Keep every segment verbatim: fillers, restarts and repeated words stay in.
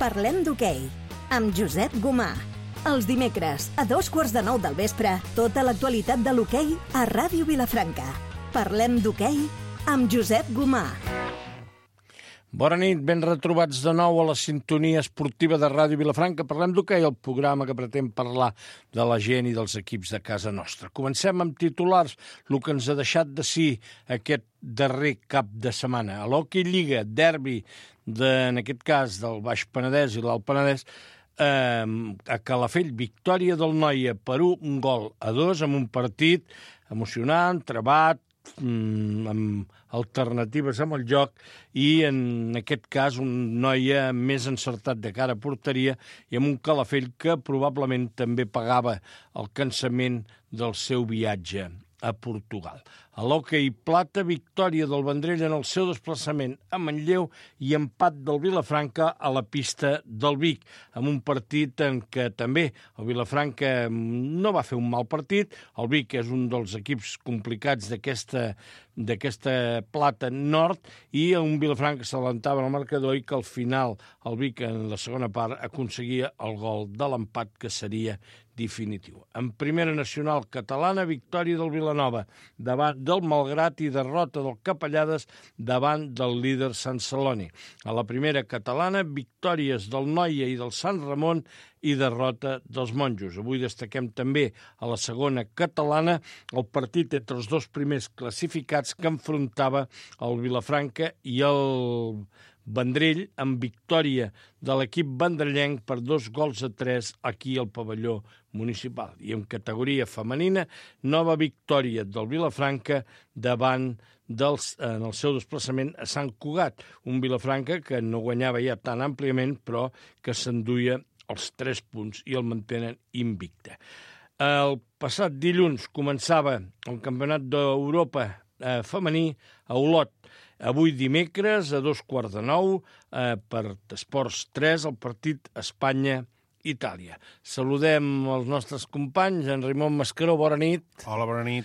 Parlem d'hoquei, amb Josep Gomà. Els dimecres, a dos quarts de nou del vespre, tota l'actualitat de l'hoquei a Ràdio Vilafranca. Parlem d'hoquei amb Josep Gomà. Bona nit, ben retrobats de nou a la sintonia esportiva de Ràdio Vilafranca. Parlem d'hoquei, el programa que pretén parlar de la gent i dels equips de casa nostra. Comencem amb titulars, el que ens ha deixat de si aquest darrer cap de setmana. A l'Hockey Lliga, derbi, de, en aquest cas, del Baix Penedès i l'Alt Penedès, eh, a Calafell, victòria del Noia per un gol a dos, amb un partit emocionant, trebat, amb alternatives amb el joc i en aquest cas un Noia més encertat de cara a porteria i amb un Calafell que probablement també pagava el cansament del seu viatge a Portugal. A l'hoquei plata, victòria del Vendrell en el seu desplaçament a Manlleu i empat del Vilafranca a la pista del Vic, amb un partit en què també el Vilafranca no va fer un mal partit. El Vic és un dels equips complicats d'aquesta d'aquesta plata nord i un Vilafranca s'alentava en el marcador i que al final el Vic en la segona part aconseguia el gol de l'empat que seria definitiu. En primera nacional catalana, victòria del Vilanova davant del Malgrat i derrota del Capellades davant del líder Sant Celoni. A la primera catalana, victòries del Noia i del Sant Ramon i derrota dels Monjos. Avui destaquem també a la segona catalana el partit entre els dos primers classificats que enfrontava el Vilafranca i el Vendrell amb victòria de l'equip vendrellenc per dos gols a tres aquí al pavelló municipal. I en categoria femenina, nova victòria del Vilafranca davant dels, en el seu desplaçament a Sant Cugat. Un Vilafranca que no guanyava ja tan àmpliament, però que s'enduia els tres punts i el mantenen invicte. El passat dilluns començava el Campionat d'Europa eh, femení a Olot. Avui dimecres, a dos quarts de nou, eh, per Esports tres, el partit Espanya-Itàlia. Saludem els nostres companys. En Raimon Mascaró, bona nit. Hola, bona nit.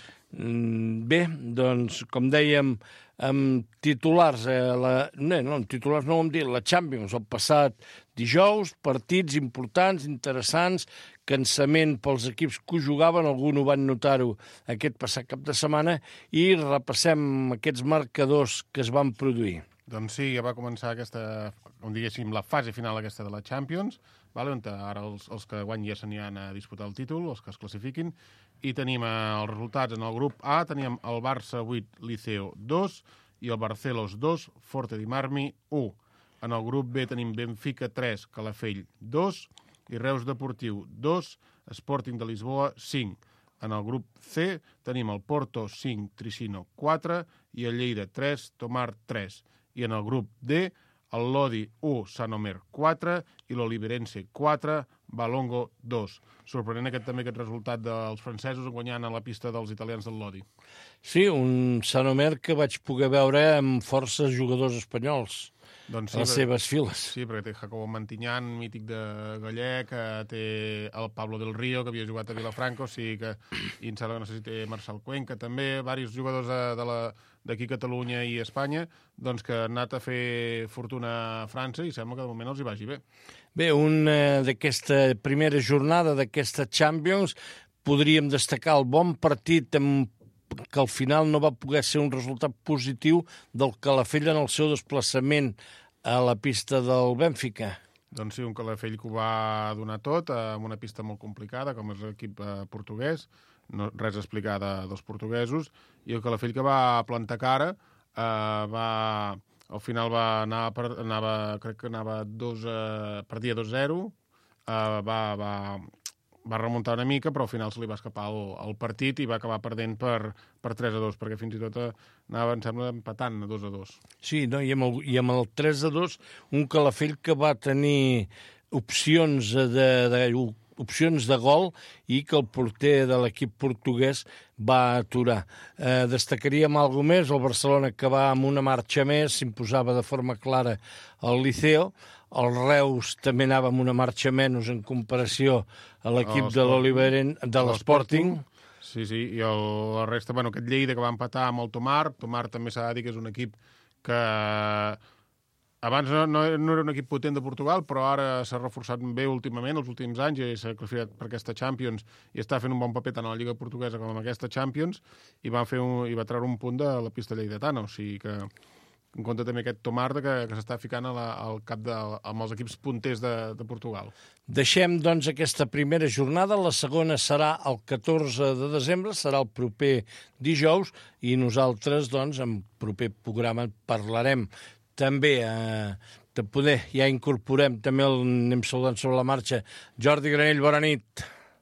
Bé, doncs, com dèiem, amb titulars, eh, la, no, no, amb titulars no ho hem dit, la Champions, el passat dijous, partits importants, interessants, cansament pels equips que ho jugaven, alguns ho van notar-ho aquest passat cap de setmana, i repassem aquests marcadors que es van produir. Doncs sí, ja va començar aquesta, com diguéssim, la fase final aquesta de la Champions, vale, on ara els, els que guany ja se n'hi han a disputar el títol, els que es classifiquin, i tenim eh, els resultats en el grup A, teníem el Barça vuit, Liceo dos, i el Barcelos dos, Forte di Marmi u. En el grup B tenim Benfica tres, Calafell dos, i Reus Deportiu dos, Sporting de Lisboa cinc. En el grup C tenim el Porto cinc, Tricino quatre, i el Lleida tres, Tomar tres. I en el grup D, el Lodi u, Sant Omer quatre, i l'Oliverense quatre, Balongo dos. Sorprenent aquest, també aquest resultat dels francesos guanyant a la pista dels italians del Lodi. Sí, un Sant Omer que vaig poder veure amb força jugadors espanyols. Doncs sí, a les perquè, seves files. Sí, perquè té Jacobo Mantinyan, mític de gallec, té el Pablo del Río, que havia jugat a Vilafranca, o sigui que, i em sembla que no sé si té Marcel Cuenca, també, diversos jugadors de, de la, d'aquí Catalunya i Espanya, doncs que han anat a fer fortuna a França i sembla que de moment els hi vagi bé. Bé, una d'aquesta primera jornada d'aquesta Champions podríem destacar el bon partit amb que al final no va poder ser un resultat positiu del Calafell en el seu desplaçament a la pista del Benfica. Doncs sí, un Calafell que ho va donar tot, amb una pista molt complicada, com és l'equip eh, portuguès, no, res a explicar de, dels portuguesos, i el Calafell que va plantar cara, eh, va, al final va anar, per, anava, crec que anava dos, eh, perdia dos zero, eh, va... va va remuntar una mica, però al final se li va escapar el, el partit i va acabar perdent per, per tres a dos, perquè fins i tot anava, em sembla, empatant a dos a dos. Sí, no? I, amb el, i amb el tres a dos, un Calafell que va tenir opcions de, de, opcions de gol i que el porter de l'equip portuguès va aturar. Eh, destacaríem alguna més, el Barcelona que va amb una marxa més, s'imposava de forma clara al Liceo. El Reus també anava amb una marxa menys en comparació a l'equip de l'Oliveren, de l'Sporting. Sí, sí, i el, la resta, bueno, aquest Lleida que va empatar amb el Tomar. Tomar també s'ha de dir que és un equip que abans no, no, no era un equip potent de Portugal, però ara s'ha reforçat bé últimament, els últims anys, i s'ha classificat per aquesta Champions i està fent un bon paper tant a la Lliga Portuguesa com en aquesta Champions, i va, fer un, i va treure un punt de la pista lleidatana, o sigui que en compte també aquest Tomarda que, que s'està ficant a la, al cap de, amb els equips punters de, de Portugal. Deixem, doncs, aquesta primera jornada. La segona serà el catorze de desembre, serà el proper dijous, i nosaltres, doncs, en proper programa parlarem també eh, de poder, ja incorporem, també el anem saludant sobre la marxa, Jordi Granell, bona nit.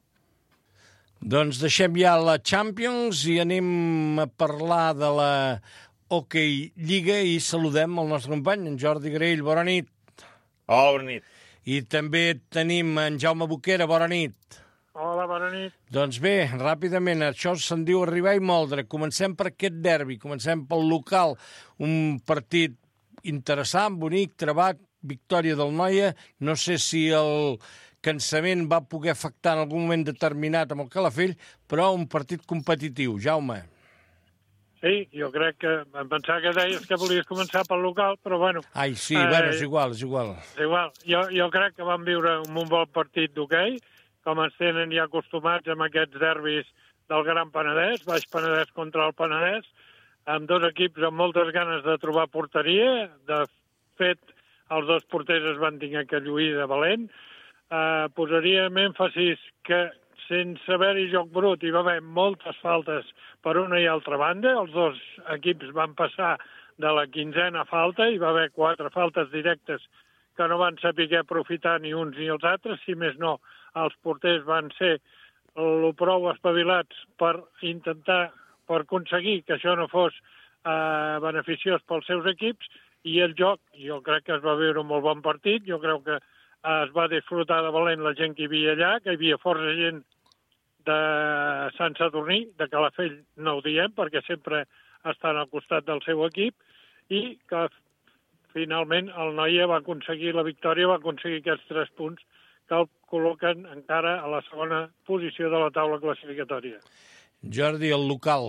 Doncs deixem ja la Champions i anem a parlar de la Hockey Lliga i saludem el nostre company, en Jordi Granell, bona nit. Hola, bona nit. I també tenim en Jaume Boquera, bona nit. Hola, bona nit. Doncs bé, ràpidament, això se'n diu arribar i moldre. Comencem per aquest derbi, comencem pel local, un partit interessant, bonic, trebat, victòria del Noia. No sé si el cansament va poder afectar en algun moment determinat amb el Calafell, però un partit competitiu. Jaume. Sí, jo crec que... Em pensava que deies que volies començar pel local, però bueno... Ai, sí, eh, bueno, és igual, és igual. És igual. Jo, jo crec que vam viure un bon partit d'hoquei, com ens tenen ja acostumats amb aquests derbis del Gran Penedès, Baix Penedès contra el Penedès, amb dos equips amb moltes ganes de trobar porteria. De fet, els dos porters es van tenir que lluir de valent. Eh, posaríem èmfasis que sense haver-hi joc brut hi va haver moltes faltes per una i altra banda. Els dos equips van passar de la quinzena falta, hi va haver quatre faltes directes que no van saber aprofitar ni uns ni els altres, si més no, els porters van ser el prou espavilats per intentar, per aconseguir que això no fos eh, beneficiós pels seus equips, i el joc, jo crec que es va viure un molt bon partit, jo crec que eh, es va disfrutar de valent la gent que hi havia allà, que hi havia força gent de Sant Sadurní, de Calafell no ho diem, perquè sempre estan al costat del seu equip, i que finalment el Noia va aconseguir la victòria, va aconseguir aquests tres punts que el col·loquen encara a la segona posició de la taula classificatòria. Jordi, el local.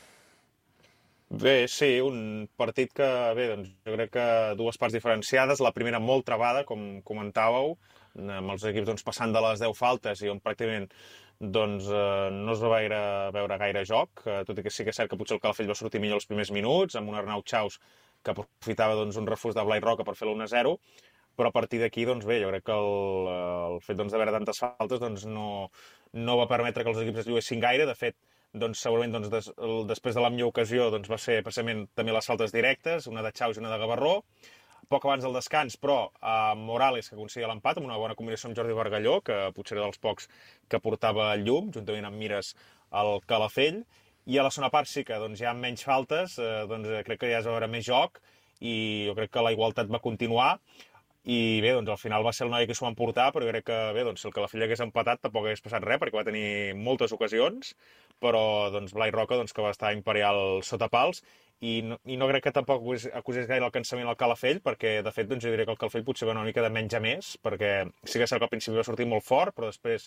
Bé, sí, un partit que, bé, doncs jo crec que dues parts diferenciades. La primera molt trebada, com comentàveu, amb els equips doncs, passant de les deu faltes i on pràcticament doncs, eh, no es va veure, veure gaire joc, eh, tot i que sí que és cert que potser el Calafell va sortir millor els primers minuts, amb un Arnau Chaus que aprofitava doncs, un refús de Blai Roca per fer l'u a zero, però a partir d'aquí, doncs bé, jo crec que el, el fet doncs, d'haver tantes faltes doncs, no, no va permetre que els equips es lluessin gaire. De fet, doncs, segurament doncs, des, el, després de la millor ocasió doncs, va ser precisament també les faltes directes, una de Chaus i una de Gavarró. Poc abans del descans, però, eh, Morales, que aconseguia l'empat, amb una bona combinació amb Jordi Bargalló, que potser era dels pocs que portava el llum, juntament amb Mires al Calafell. I a la segona part sí que doncs, hi ha menys faltes, eh, doncs, crec que ja es va veure més joc, i jo crec que la igualtat va continuar. I bé, doncs al final va ser el Noia que s'ho va emportar, però jo crec que bé, doncs, si el Calafell hagués empatat tampoc hagués passat res, perquè va tenir moltes ocasions, però doncs, Blai Roca doncs, que va estar imperial sota pals, i no, i no crec que tampoc acusés gaire el cansament al Calafell, perquè de fet doncs, jo diria que el Calafell potser va una mica de menys a més, perquè sí que és cert que al principi va sortir molt fort, però després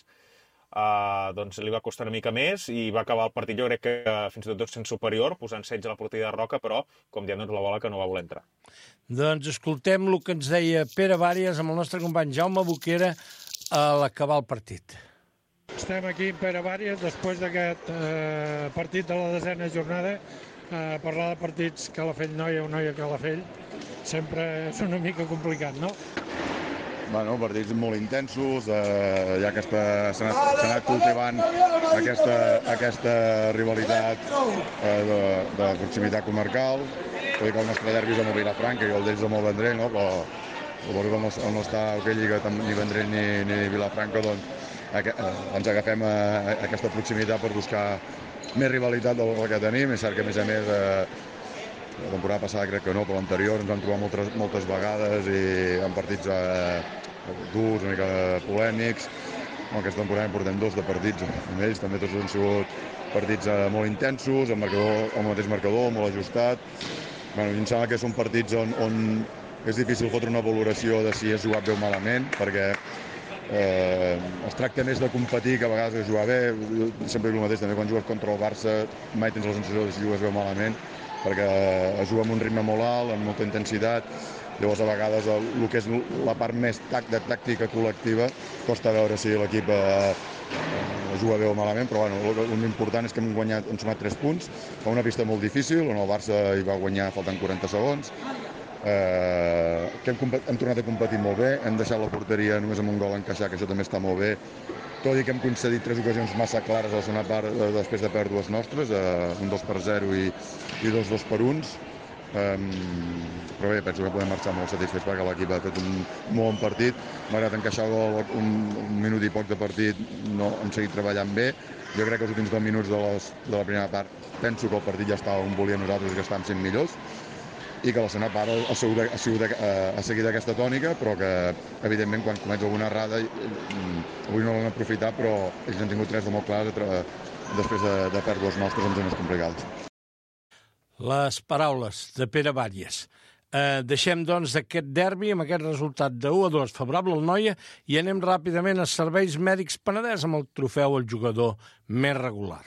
Uh, doncs li va costar una mica més i va acabar el partit, jo crec que uh, fins i tot sent superior, posant setge a la porteria de Roca, però, com diem, doncs, la bola que no va voler entrar. Doncs escoltem el que ens deia Pere Vàries amb el nostre company Jaume Boquera a l'acabar el partit. Estem aquí amb Pere Vàries després d'aquest eh, partit de la desena jornada. Eh, parlar de partits Calafell-Noia o Noia-Calafell sempre és una mica complicat, no? Bueno, partits molt intensos, eh, ja que s'ha anat, anat cultivant aquesta, aquesta rivalitat eh, de, de proximitat comarcal. Vull dir que el nostre derbi és amb el Vilafranca i el d'ells amb el Vendrell, no? Però suposo que no, no està a Hockey Lliga ni Vendrell ni, ni Vilafranca, doncs aqu ens agafem a, a aquesta proximitat per buscar més rivalitat del que tenim. És cert que, a més a més, eh, la temporada passada crec que no, però l'anterior ens vam trobar moltes, moltes vegades i en partits eh, durs, una mica polèmics. Bueno, aquesta temporada en portem dos de partits amb ells, també tots han sigut partits eh, molt intensos, amb, marcador, amb el mateix marcador, molt ajustat. Bueno, em sembla que són partits on, on és difícil fotre una valoració de si has jugat bé o malament, perquè eh, es tracta més de competir que a vegades de jugar bé. Jo sempre dic el mateix, també quan jugues contra el Barça mai tens la sensació de si jugues bé o malament, perquè es juga amb un ritme molt alt, amb molta intensitat, Llavors, a vegades, el, el que és la part més tac, de tàctica col·lectiva costa veure si l'equip eh, eh, juga bé o malament, però bueno, l'important és que hem guanyat, hem sumat tres punts a una pista molt difícil, on el Barça hi va guanyar faltant quaranta segons, eh, que hem, hem tornat a competir molt bé, hem deixat la porteria només amb un gol encaixar, que això també està molt bé, tot i que hem concedit tres ocasions massa clares a la segona part eh, després de pèrdues nostres, eh, un dos per zero i, i dos dos per uns. Um, però bé, penso que podem marxar molt satisfets perquè l'equip ha fet un molt bon partit, malgrat encaixar gol un, un minut i poc de partit, no hem seguit treballant bé. Jo crec que els últims dos minuts de, les, de la primera part penso que el partit ja estava on volíem nosaltres, que estàvem sent millors, i que la segona part ha, sigut, ha, sigut, ha seguit aquesta tònica, però que evidentment quan comets alguna errada avui no l'han aprofitat, però ells han tingut tres de molt clars després de, de pèrdues nostres en zones complicades. Les paraules de Pere Bàries. Eh, deixem, doncs, d'aquest derbi amb aquest resultat de u a dos favorable al Noia i anem ràpidament a Serveis Mèdics Penedès amb el trofeu al jugador més regular.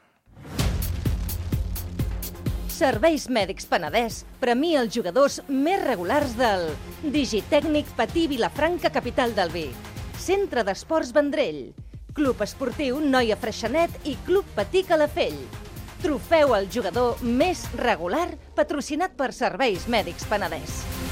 Serveis Mèdics Penedès premia els jugadors més regulars del Digitècnic Patí Vilafranca, capital del vi, Centre d'Esports Vendrell, Club Esportiu Noia Freixenet i Club Patí Calafell. Trofeu al jugador més regular, patrocinat per Serveis Mèdics Penedès.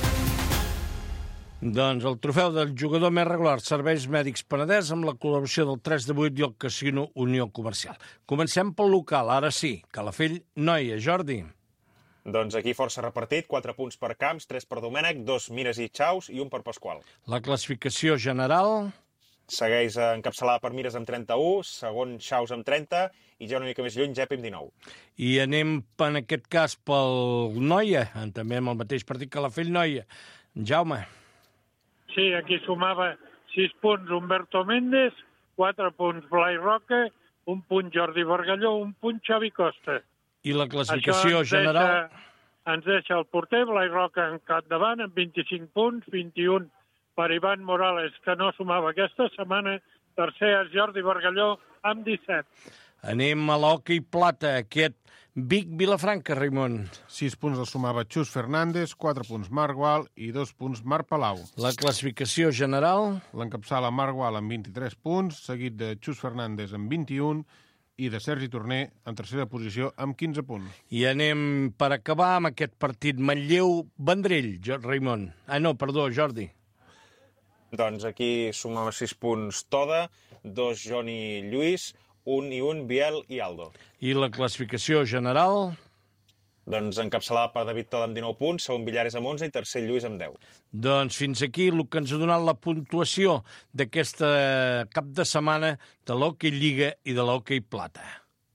Doncs el trofeu del jugador més regular, Serveis Mèdics Penedès, amb la col·laboració del tres de vuit i el Casino Unió Comercial. Comencem pel local, ara sí, Calafell, Noia. Jordi. Doncs aquí força repartit, quatre punts per Camps, tres per Domènec, dos Mires i Xaus i un per Pasqual. La classificació general... Segueix encapçalada per Mires amb trenta-u, segon Xaus amb trenta i ja una mica més lluny Gep amb dinou. I anem, en aquest cas, pel Noia, també amb el mateix partit Calafell-Noia. Jaume. Sí, aquí sumava sis punts Humberto Méndez, quatre punts Blai Roca, un punt Jordi Bargalló, un punt Xavi Costa. I la classificació general... Deixa, ens deixa el porter Blai Roca en capdavant amb vint-i-cinc punts, vint-i-un per Ivan Morales, que no sumava aquesta setmana. Tercer és Jordi Bargalló amb disset. Anem a l'hoquei plata, aquest Vic Vilafranca, Raimon. Sis punts el sumava Xus Fernández, quatre punts Marc Gual i dos punts Marc Palau. La classificació general... L'encapçala Marc Gual amb vint-i-tres punts, seguit de Xus Fernández amb vint-i-un i de Sergi Torner en tercera posició amb quinze punts. I anem per acabar amb aquest partit Manlleu-Vendrell, Raimon. Ah, no, perdó, Jordi. Doncs aquí sumava sis punts Toda, dos Joni Lluís, un i un Biel i Aldo. I la classificació general? Doncs encapçalada per David Toda amb dinou punts, segon Villares amb onze i tercer Lluís amb deu. Doncs fins aquí el que ens ha donat la puntuació d'aquesta cap de setmana de l'Hockey Lliga i de l'Hockey Plata.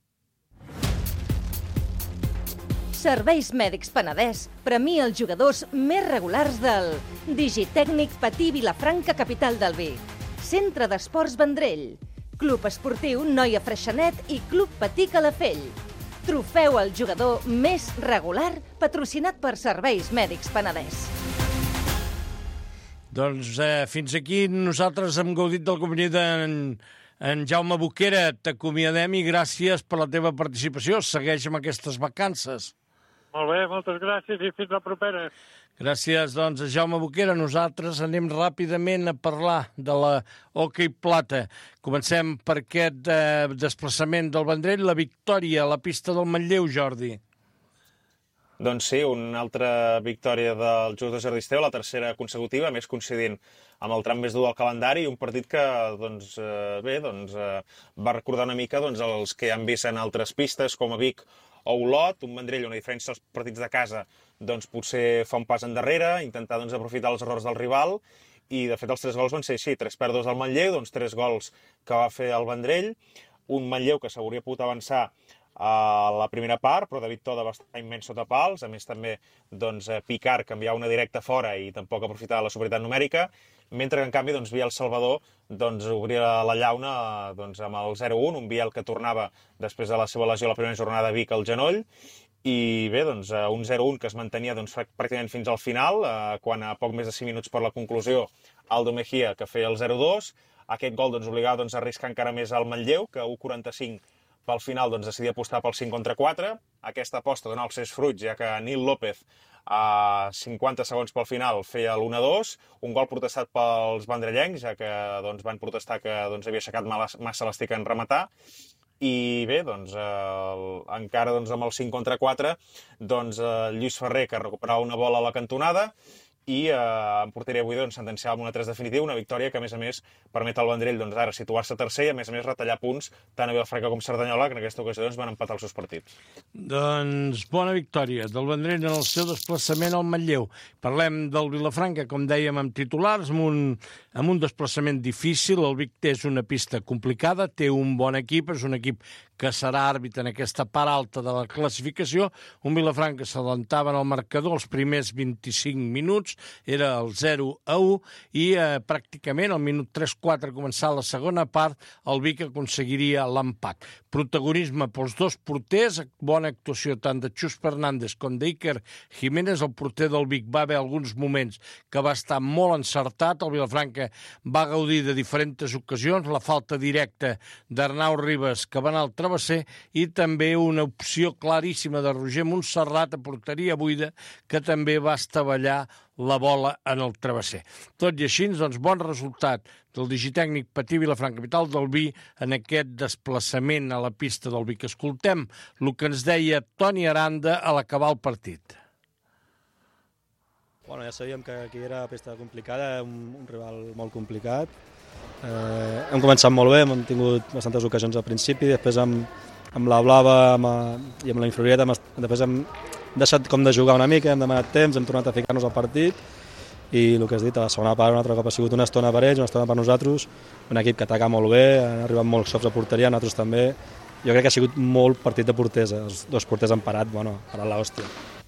Serveis Mèdics Penedès premia els jugadors més regulars del Digitècnic Patí Vilafranca, capital del vi, Centre d'Esports Vendrell, Club Esportiu Noia Freixenet i Club Patí Calafell. Trofeu al jugador més regular, patrocinat per Serveis Mèdics Penedès. Doncs eh, fins aquí nosaltres hem gaudit del companyia d'en en Jaume Boquera. T'acomiadem i gràcies per la teva participació. Segueix amb aquestes vacances. Molt bé, moltes gràcies i fins la propera. Gràcies, doncs, a Jaume Boquera. Nosaltres anem ràpidament a parlar de la Hockey Plata. Comencem per aquest eh, desplaçament del Vendrell, la victòria a la pista del Manlleu, Jordi. Doncs sí, una altra victòria dels jugadors de Jardisteu, la tercera consecutiva, més coincidint amb el tram més dur del calendari, un partit que doncs, eh, bé, doncs, eh, va recordar una mica doncs, els que han vist en altres pistes, com a Vic o Olot, un Vendrell on, a diferència dels partits de casa, doncs potser fa un pas endarrere, intentar doncs, aprofitar els errors del rival, i de fet els tres gols van ser així, tres pèrdues del Manlleu, doncs tres gols que va fer el Vendrell, un Manlleu que s'hauria pogut avançar a la primera part, però David Toda va estar immens sota pals, a més també doncs, Picard canviar una directa fora i tampoc aprofitar la superioritat numèrica, mentre que en canvi doncs, Biel Salvador doncs, obria la llauna doncs, amb el zero un, un Biel que tornava després de la seva lesió a la primera jornada a Vic al genoll, i bé, doncs, un zero un que es mantenia doncs, pràcticament fins al final, eh, quan a poc més de cinc minuts per la conclusió Aldo Mejía que feia el zero dos, aquest gol doncs, obligava doncs, a arriscar encara més al Manlleu, que a u quaranta-cinc pel final doncs, decidir apostar pel cinc contra quatre. Aquesta aposta donà els seus fruits, ja que Nil López a cinquanta segons pel final feia l'u a dos, un gol protestat pels vandrellencs, ja que doncs, van protestar que doncs, havia aixecat massa l'estic en rematar. I bé, doncs, el, encara doncs, amb el cinc contra quatre, doncs, eh, Lluís Ferrer, que recuperava una bola a la cantonada, i eh, en porteria avui doncs, sentenciava amb una tres definitiva, una victòria que, a més a més, permet al Vendrell doncs, ara situar-se tercer i, a més a més, retallar punts tant a Vilafranca com Cerdanyola, que en aquesta ocasió doncs, van empatar els seus partits. Doncs bona victòria del Vendrell en el seu desplaçament al Manlleu. Parlem del Vilafranca, com dèiem, amb titulars, amb un, amb un desplaçament difícil. El Vic és una pista complicada, té un bon equip, és un equip que serà àrbitre en aquesta part alta de la classificació. Un Vilafranca s'alentava en el marcador els primers vint-i-cinc minuts, era el zero a u, i eh, pràcticament al minut tres quatre, començar la segona part, el Vic aconseguiria l'empat. Protagonisme pels dos porters, bona actuació tant de Xus Fernández com d'Iker Jiménez. El porter del Vic va haver alguns moments que va estar molt encertat, el Vilafranca va gaudir de diferents ocasions, la falta directa d'Arnau Ribas, que va anar al travesser, i també una opció claríssima de Roger Montserrat a porteria buida, que també va estavellar la bola en el travesser. Tot i així, doncs, bon resultat del digitècnic Patí Vilafranca, capital del Vi, en aquest desplaçament a la pista del Vic. Escoltem el que ens deia Toni Aranda a l'acabar el partit. Bueno, ja sabíem que aquí era una pista complicada, un, un rival molt complicat. Eh, hem començat molt bé, hem tingut bastantes ocasions al principi, després amb, amb la blava amb, i amb la inferioritat, amb, després hem deixat com de jugar una mica, hem demanat temps, hem tornat a ficar-nos al partit, i el que has dit, a la segona part un altre cop ha sigut una estona per ells, una estona per nosaltres, un equip que ataca molt bé, han arribat molts cops a porteria, nosaltres també. Jo crec que ha sigut molt partit de porters, els dos porters han parat, bueno, parat l'hòstia.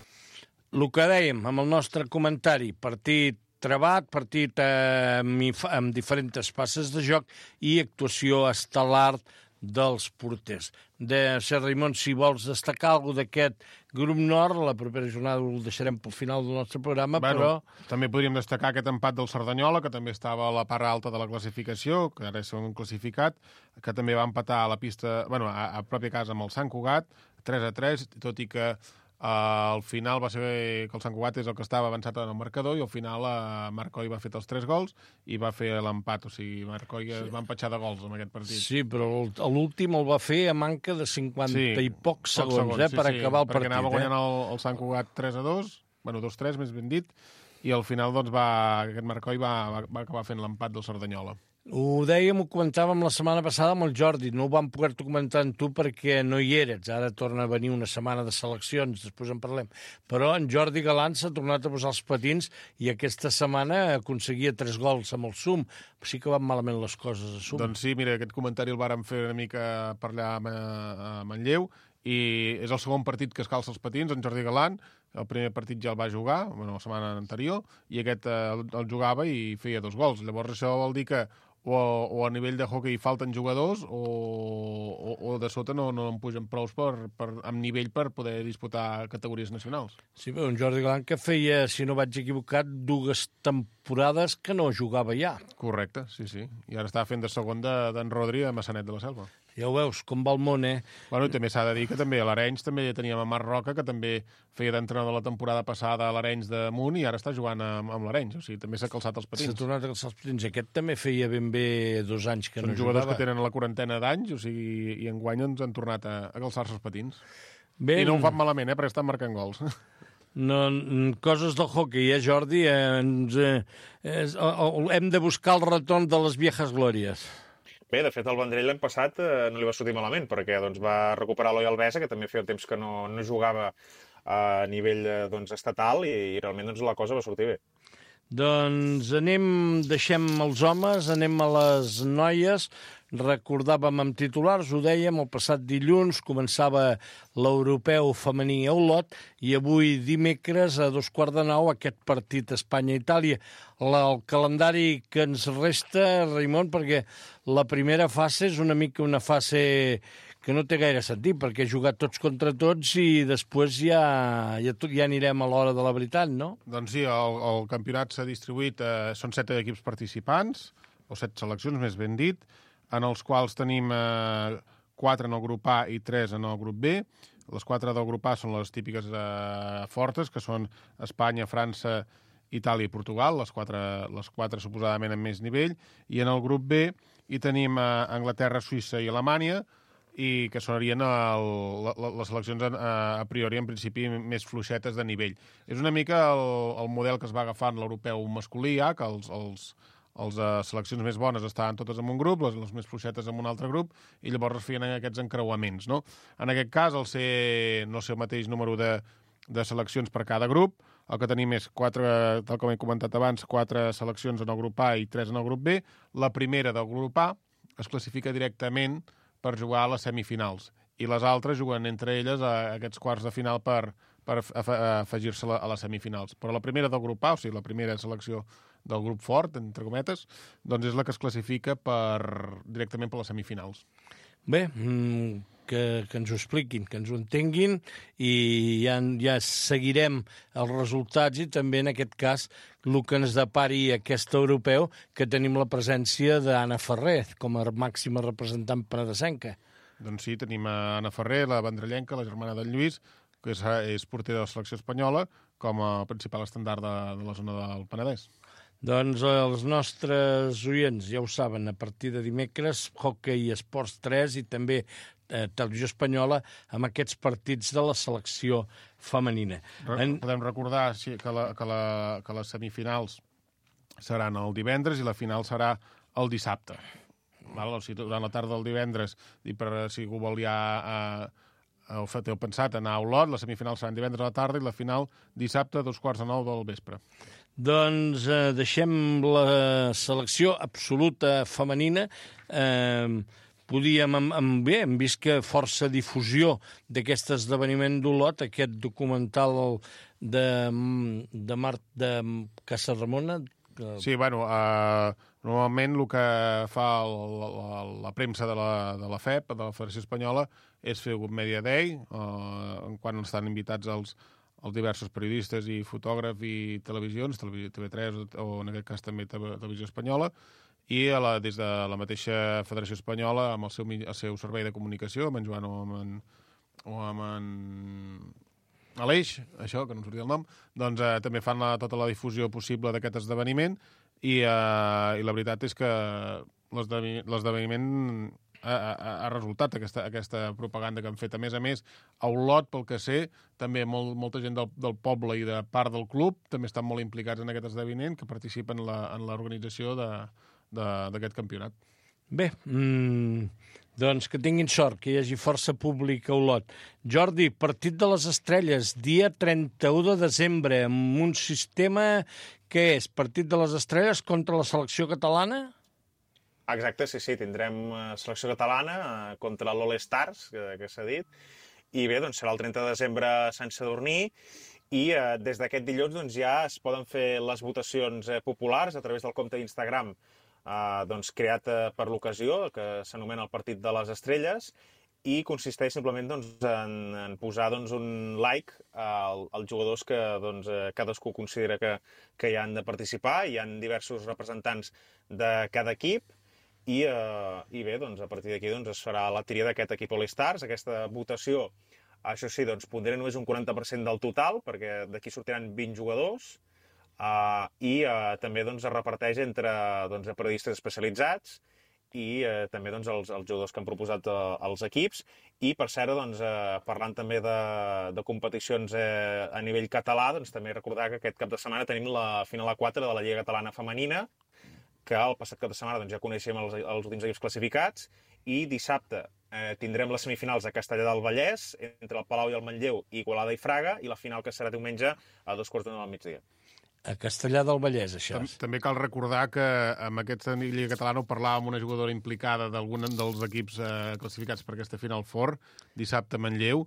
El que dèiem amb el nostre comentari, partit trebat, partit eh, amb diferents passes de joc i actuació estel·lar dels porters. De Ser Raimon, si vols destacar alguna cosa d'aquest grup nord, la propera jornada ho deixarem pel final del nostre programa, bueno, però... També podríem destacar aquest empat del Cerdanyola, que també estava a la part alta de la classificació, que ara és un classificat, que també va empatar a la pista, bueno, a, a pròpia casa amb el Sant Cugat, tres a tres, tot i que Uh, al final va ser que el Sant Cugat és el que estava avançat en el marcador, i al final uh, Marcoi va fer els tres gols i va fer l'empat, o sigui, Marcoi sí. es va empatxar de gols en aquest partit. Sí, però l'últim el va fer a manca de cinquanta sí, i pocs segons, segons eh, sí, per sí, acabar el perquè partit. Perquè anava guanyant eh? el, el Sant Cugat tres a dos, bueno, dos tres més ben dit, i al final doncs, va, aquest Marcoi va, va, va acabar fent l'empat del Cerdanyola. Ho dèiem, ho comentàvem la setmana passada amb el Jordi, no ho vam poder comentar amb tu perquè no hi eres, ara torna a venir una setmana de seleccions, després en parlem, però en Jordi Galant s'ha tornat a posar els patins i aquesta setmana aconseguia tres gols amb el Sum, sí que van malament les coses a Sum. Doncs sí, mira, aquest comentari el vàrem fer una mica per allà a Manlleu, i és el segon partit que es calça els patins, en Jordi Galant. El primer partit ja el va jugar, bueno, la setmana anterior, i aquest eh, el jugava i feia dos gols. Llavors això vol dir que o, o a nivell de hockey falten jugadors o, o, o de sota no, no en pugen prous per, per, amb nivell per poder disputar categories nacionals. Sí, però un Jordi Galant que feia, si no vaig equivocat, dues temporades que no jugava ja. Correcte, sí, sí. I ara està fent de segon d'en de, Rodri a Massanet de la Selva. Ja ho veus, com va el món, eh? Bueno, i també s'ha de dir que també a l'Arenys també teníem a Marc Roca, que també feia d'entrenador la temporada passada a l'Arenys de Munt i ara està jugant amb, amb l'Arenys. O sigui, també s'ha calçat els patins. S'ha tornat a calçar els patins. Aquest també feia ben bé dos anys que Són no jugava. Són jugadors que tenen la quarantena d'anys, o sigui, i enguany ens han tornat a, a calçar-se els patins. Ben... I no ho fan malament, eh, perquè estan marcant gols. No, coses del hockey, eh, Jordi? Eh, ens, eh, eh, hem de buscar el retorn de les viejas glòries. Bé, de fet, el Vendrell l'any passat eh, no li va sortir malament, perquè doncs, va recuperar l'Oi Albesa, que també feia temps que no, no jugava a nivell eh, doncs, estatal, i, i realment doncs, la cosa va sortir bé. Doncs anem, deixem els homes, anem a les noies. Recordàvem amb titulars, ho dèiem, el passat dilluns començava l'europeu femení a Olot i avui dimecres a dos quarts de nou aquest partit Espanya-Itàlia. El calendari que ens resta, Raimon, perquè la primera fase és una mica una fase que no té gaire sentit, perquè he jugat tots contra tots i després ja, ja, ja anirem a l'hora de la veritat, no? Doncs sí, el, el campionat s'ha distribuït, eh, són set equips participants, o set seleccions, més ben dit, en els quals tenim eh, quatre en el grup A i tres en el grup B. Les quatre del grup A són les típiques eh, fortes, que són Espanya, França, Itàlia i Portugal, les quatre, les quatre suposadament amb més nivell, i en el grup B hi tenim eh, Anglaterra, Suïssa i Alemanya, i que serien el, la, les seleccions a, a priori, en principi, més fluixetes de nivell. És una mica el, el model que es va agafar en l'europeu masculí, ja, que els, els, els uh, seleccions més bones estaven totes en un grup, les, les més fluixetes en un altre grup, i llavors es feien aquests encreuaments, no? En aquest cas, al ser no sé el mateix número de, de seleccions per cada grup, el que tenim és quatre, tal com he comentat abans, quatre seleccions en el grup A i tres en el grup B. La primera del grup A es classifica directament per jugar a les semifinals, i les altres juguen entre elles a aquests quarts de final per, per afegir-se a les semifinals. Però la primera del grup A, o sigui, la primera selecció del grup fort, entre cometes, doncs és la que es classifica per, directament per les semifinals. Bé, que, que ens ho expliquin, que ens ho entenguin, i ja, ja seguirem els resultats i també, en aquest cas, el que ens depari aquest europeu, que tenim la presència d'Anna Ferrer com a màxima representant penedesenca. Doncs sí, tenim a Anna Ferrer, la vendrellenca, la germana del Lluís, que és, és portera de la selecció espanyola, com a principal estandard de, de la zona del Penedès. Doncs els nostres oients ja ho saben, a partir de dimecres, Hockey i Esports tres i també eh, Televisió Espanyola amb aquests partits de la selecció femenina. Re en... Podem recordar sí, que, la, que, la, que les semifinals seran el divendres i la final serà el dissabte. Val? O sigui, durant la tarda del divendres, i per si algú vol ja... Eh, heu, fet, heu pensat anar a Olot, les semifinals seran divendres a la tarda i la final dissabte a dos quarts de nou del vespre. Doncs eh, deixem la selecció absoluta femenina. Eh, podíem, amb, amb, bé, hem vist que força difusió d'aquest esdeveniment d'Olot, aquest documental de, de Mart de Casa Ramona. Que... Sí, bueno, eh, normalment el que fa el, la, la premsa de la, de la F E P, de la Federació Espanyola, és fer un Media Day, eh, quan estan invitats els, els diversos periodistes i fotògrafs i televisions, T V tres o en aquest cas també Televisió Espanyola, i a la, des de la mateixa Federació Espanyola, amb el seu, el seu servei de comunicació, amb en Joan o amb en, o amb en Aleix, això, que no em sortia el nom, doncs eh, també fan la, tota la difusió possible d'aquest esdeveniment, i, eh, i la veritat és que l'esdeveniment ha, ha, ha resultat aquesta, aquesta propaganda que han fet. A més a més, a Olot, pel que sé, també molt, molta gent del, del poble i de part del club també estan molt implicats en aquest esdeveniment, que participen en l'organització d'aquest campionat. Bé, mmm, doncs que tinguin sort, que hi hagi força públic a Olot. Jordi, partit de les estrelles, dia trenta-u de desembre, amb un sistema que és partit de les estrelles contra la selecció catalana? Exacte, sí, sí, tindrem selecció catalana eh, contra l'All Stars, que, que s'ha dit, i bé, doncs serà el trenta de desembre a Sant Sadurní, i eh, des d'aquest dilluns doncs, ja es poden fer les votacions eh, populars a través del compte d'Instagram eh, doncs, creat eh, per l'ocasió, que s'anomena el Partit de les Estrelles, i consisteix simplement doncs, en, en posar doncs, un like al, als jugadors que doncs, eh, cadascú considera que, que hi han de participar. Hi ha diversos representants de cada equip, i, eh, i bé, doncs, a partir d'aquí doncs, es farà la tria d'aquest equip All Stars. Aquesta votació, això sí, doncs, pondera només un quaranta per cent del total, perquè d'aquí sortiran vint jugadors, eh, i eh, també doncs, es reparteix entre doncs, periodistes especialitzats i eh, també doncs, els, els jugadors que han proposat eh, els equips. I, per cert, doncs, eh, parlant també de, de competicions eh, a nivell català, doncs, també recordar que aquest cap de setmana tenim la final a quatre de la Lliga Catalana Femenina, que el passat cap de setmana doncs, ja coneixem els, els últims equips classificats, i dissabte eh, tindrem les semifinals a Castellar del Vallès, entre el Palau i el Manlleu, Igualada i Fraga, i la final que serà diumenge a dos quarts de nou del migdia. A Castellar del Vallès, això. També cal recordar que amb aquesta Lliga Catalana ho parlàvem amb una jugadora implicada d'algun dels equips eh, classificats per aquesta final fort, dissabte a Manlleu,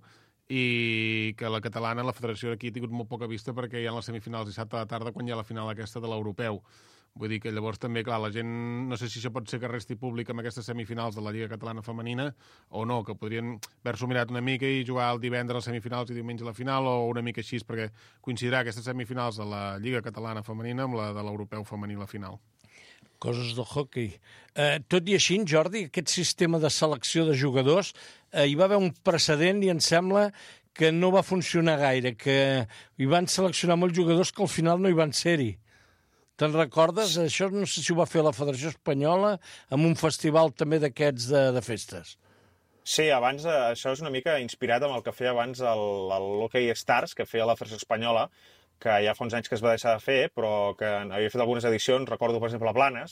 i que la catalana, la federació d'aquí ha tingut molt poca vista perquè hi ha les semifinals dissabte a la tarda quan hi ha la final aquesta de l'europeu. Vull dir que llavors també, clar, la gent, no sé si això pot ser que resti públic amb aquestes semifinals de la Lliga Catalana Femenina o no, que podrien haver-s'ho mirat una mica i jugar el divendres a les semifinals i diumenge a la final, o una mica així, perquè coincidirà aquestes semifinals de la Lliga Catalana Femenina amb la de l'Europeu Femení la final. Coses del hockey. Eh, tot i així, Jordi, aquest sistema de selecció de jugadors, eh, hi va haver un precedent i em sembla que no va funcionar gaire, que hi van seleccionar molts jugadors que al final no hi van ser-hi. Te'n recordes? Això no sé si ho va fer la Federació Espanyola amb un festival també d'aquests de, de festes. Sí, abans eh, això és una mica inspirat amb el que feia abans l'Hockey Stars, que feia la Federació Espanyola, que ja fa uns anys que es va deixar de fer, però que havia fet algunes edicions, recordo, per exemple, a Blanes,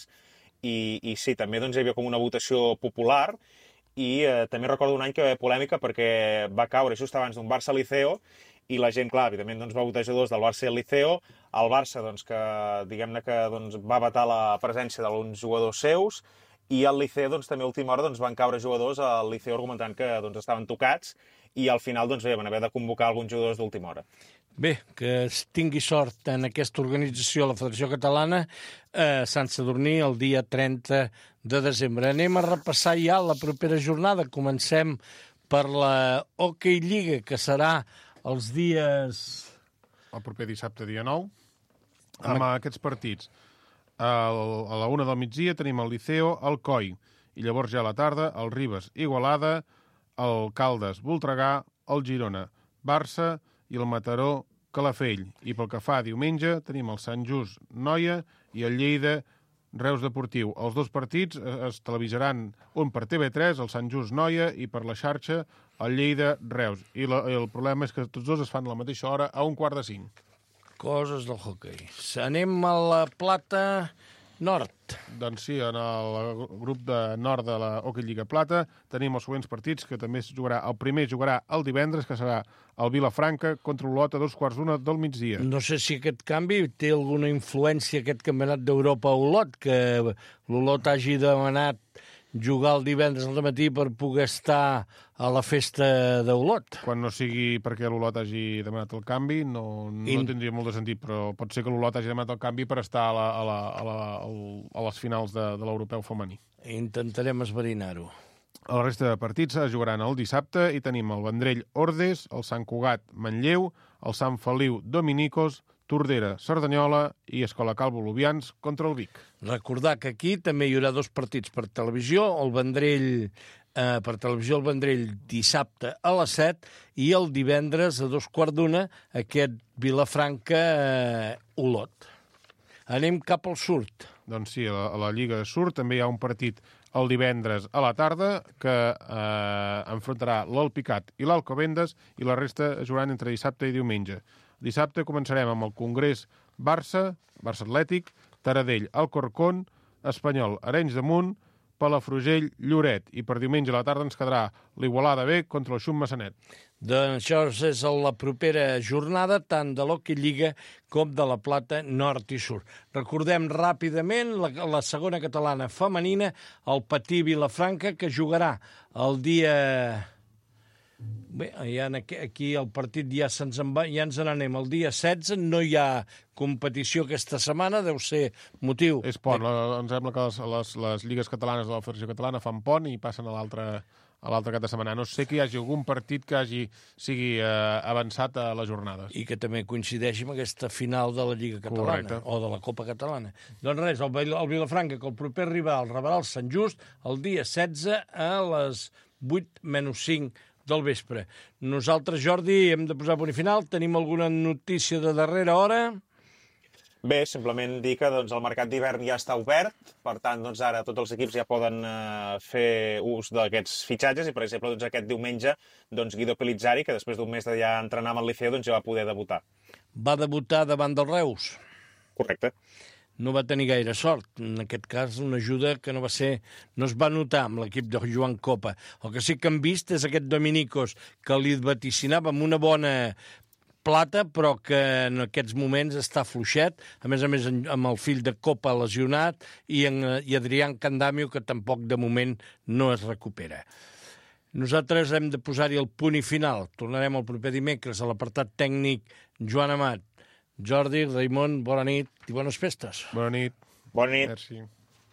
i, i sí, també doncs, hi havia com una votació popular, i eh, també recordo un any que va haver polèmica perquè va caure just abans d'un Barça-Liceo, i la gent, clar, evidentment, doncs, va votar jugadors del Barça i el Liceo, el Barça, doncs, que diguem-ne que doncs, va vetar la presència d'alguns jugadors seus, i al Liceo, doncs, també a última hora doncs, van caure jugadors al Liceo argumentant que doncs, estaven tocats, i al final doncs, bé, van haver de convocar alguns jugadors d'última hora. Bé, que es tingui sort en aquesta organització, la Federació Catalana, a Sant Sadurní el dia trenta de desembre. Anem a repassar ja la propera jornada. Comencem per la Hockey Lliga, que serà els dies... El proper dissabte, dia nou, amb aquests partits. El, a la una del migdia tenim el Liceo, el Coi, i llavors ja a la tarda el Ribes, Igualada, el Caldes, Voltregà, el Girona, Barça i el Mataró, Calafell. I pel que fa a diumenge tenim el Sant Just, Noia, i el Lleida, Reus Deportiu. Els dos partits es televisaran, un per T V tres, el Sant Just, Noia, i per la xarxa, el Lleida, Reus. I la, el problema és que tots dos es fan a la mateixa hora, a un quart de cinc. Coses del hockey. Anem a la Plata Nord. Doncs sí, en el grup de nord de la Hockey Lliga Plata tenim els següents partits, que també es jugarà. El primer jugarà el divendres, que serà el Vilafranca contra l'Olot a dos quarts d'una del migdia. No sé si aquest canvi té alguna influència, aquest campionat d'Europa a Olot, que l'Olot hagi demanat jugar el divendres al matí per poder estar a la festa d'Olot. Quan no sigui perquè l'Olot hagi demanat el canvi, no, no In... tindria molt de sentit, però pot ser que l'Olot hagi demanat el canvi per estar a, la, a, la, a, la, a les finals de, de l'europeu femení. Intentarem esverinar-ho. La resta de partits es jugaran el dissabte i tenim el Vendrell Ordes, el Sant Cugat Manlleu, el Sant Feliu Dominicos, Tordera, Cerdanyola i Escola Calvo Lubians contra el Vic. Recordar que aquí també hi haurà dos partits per televisió, el Vendrell, eh, per televisió el Vendrell dissabte a les set i el divendres a dos quarts d'una aquest Vilafranca eh, Olot. Anem cap al sud. Doncs sí, a la, a la Lliga Sud també hi ha un partit el divendres a la tarda que eh, enfrontarà l'Alpicat i l'Alcobendes i la resta es jugaran entre dissabte i diumenge. Dissabte començarem amb el Congrés Barça, Barça Atlètic, Taradell, Alcorcón, Espanyol, Arenys de Munt, Palafrugell, Lloret. I per diumenge a la tarda ens quedarà l'Igualada B contra el Xum Massanet. Doncs això és la propera jornada, tant de l'Hockey Lliga com de la Plata Nord i Sud. Recordem ràpidament la, la segona catalana femenina, el Patí Vilafranca, que jugarà el dia... Bé, ja aquí, aquí el partit ja, se'ns en va, ja ens n'anem. El dia setze no hi ha competició aquesta setmana, deu ser motiu... És pont, de... em sembla que les, les, les lligues catalanes de la Federació Catalana fan pont i passen a l'altre a l'altre cap de setmana. No sé que hi hagi algun partit que hagi sigui eh, avançat a les jornades. I que també coincideixi amb aquesta final de la Lliga Catalana. Correcte. O de la Copa Catalana. Doncs res, el, el Vilafranca, que el proper rival rebrà el Sant Just el dia setze a les vuit menys cinc del vespre. Nosaltres, Jordi, hem de posar punt i final. Tenim alguna notícia de darrera hora? Bé, simplement dir que doncs, el mercat d'hivern ja està obert, per tant, doncs, ara tots els equips ja poden eh, fer ús d'aquests fitxatges i, per exemple, doncs, aquest diumenge doncs, Guido Pelizzari, que després d'un mes de ja entrenar amb el Liceo, doncs, ja va poder debutar. Va debutar davant del Reus? Correcte. No va tenir gaire sort. En aquest cas, una ajuda que no va ser, no es va notar amb l'equip de Joan Copa. El que sí que hem vist és aquest Dominicos que li vaticinava amb una bona plata, però que en aquests moments està fluixet, a més a més amb el fill de Copa lesionat i, en, i Adrián Candamio, que tampoc de moment no es recupera. Nosaltres hem de posar-hi el punt i final. Tornarem el proper dimecres a l'apartat tècnic Joan Amat. Jordi, Raimon, bona nit i bones festes. Bona nit. Bona nit. Merci.